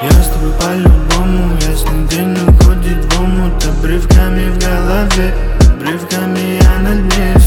Я с тобой по-любому, ясный день уходит в омут. Обрывками в голове, обрывками я на дне.